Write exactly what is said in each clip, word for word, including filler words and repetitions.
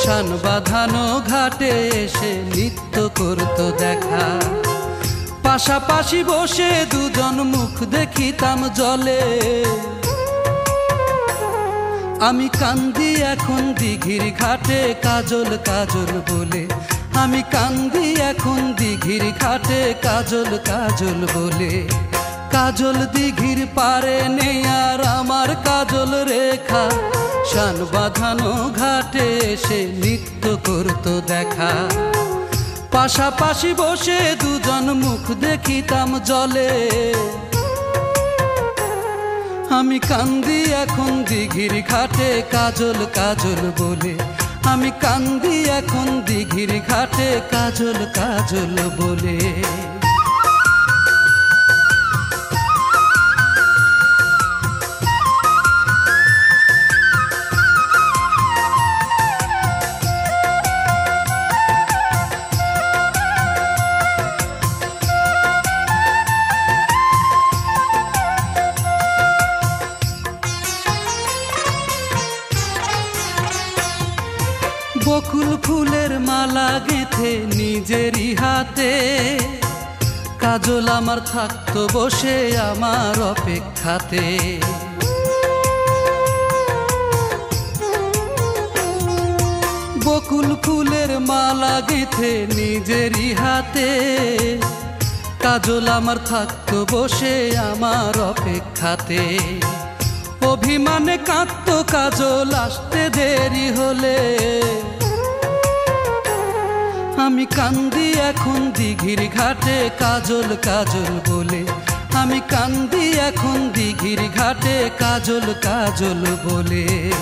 শান বাঁধানো ঘাটে এসে নৃত্য করতো দেখা। পাশাপাশি বসে দুজন মুখ দেখিতাম জলে। আমি কান্দি এখন দিঘির ঘাটে কাজল কাজল বলে। আমি কান্দি এখন দিঘির ঘাটে কাজল কাজল বলে। কাজল দিঘির পারে নেই আর আমার কাজল রেখা। শান বাঁধানো ঘাটে এসে নৃত্য করতো দেখা। পাশাপাশি বসে দুজন মুখ দেখিতাম জলে। আমি কান্দি এখন দিঘির ঘাটে কাজল কাজল বলে। আমি কান্দি এখন দিঘির ঘাটে কাজল কাজল বলে। বকুল ফুলের মালা গেঁথে নিজেরই হাতে কাজল আমার থাকতো বসে আমার অপেক্ষাতে। বকুল ফুলের মালা গেঁথে নিজেরই হাতে কাজল আমার থাকতো বসে আমার অপেক্ষাতে। অভিমানে কাঁদতো কাজল আসতে দেরি হলে। আমি কান্দি এখন দিঘির ঘাটে কাজল কাজল বলে। আমি কান্দি এখন দিঘির ঘাটে কাজল কাজল বলে।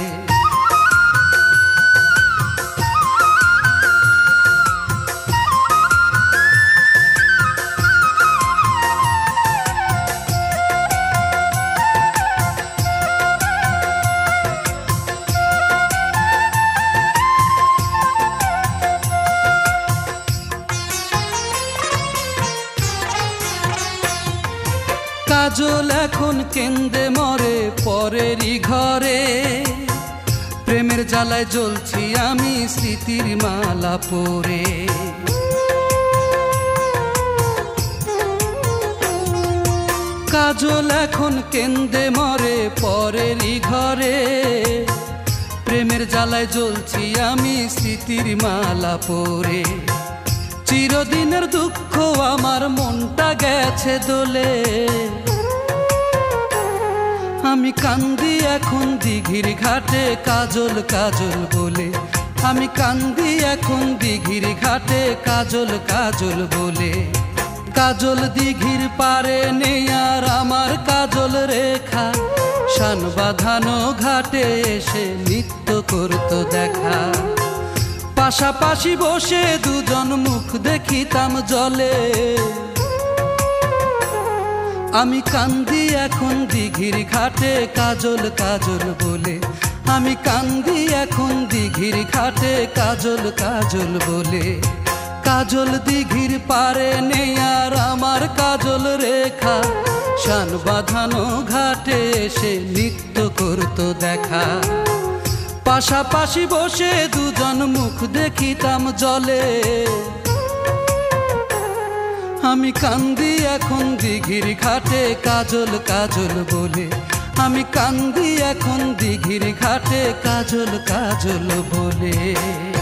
কাজল এখন কেন্দে মরে পরেরই ঘরে। প্রেমের জ্বালায় জ্বলছি আমি স্মৃতির মালা পরে। কাজল এখন কেন্দে মরে পরেরই ঘরে। প্রেমের জ্বালায় জ্বলছি আমি স্মৃতির মালা পরে। চিরদিনের দুঃখ আমার মনটা গেছে দোলে। আমি কান্দি এখন দিঘির ঘাটে কাজল কাজল বলে। আমি কান্দি এখন দিঘির ঘাটে কাজল কাজল বলে। কাজল দিঘির পারে নেই আর আমার কাজল রেখা। শান বাঁধানো ঘাটে এসে নৃত্য করতো দেখা। পাশাপাশি বসে দুজন মুখ দেখিতাম জলে। আমি কান্দি এখন দিঘির ঘাটে কাজল কাজল বলে। আমি কান্দি এখন দিঘির ঘাটে কাজল কাজল বলে। কাজল দিঘির পারে নেই আর আমার কাজল রেখা। শান বাঁধানো ঘাটে এসে নৃত্য করতো দেখা। পাশাপাশি বসে দুজন মুখ দেখিতাম জলে। আমি কান্দি এখন দিঘির ঘাটে কাজল কাজল বলে। আমি কান্দি এখন দিঘির ঘাটে কাজল কাজল বলে।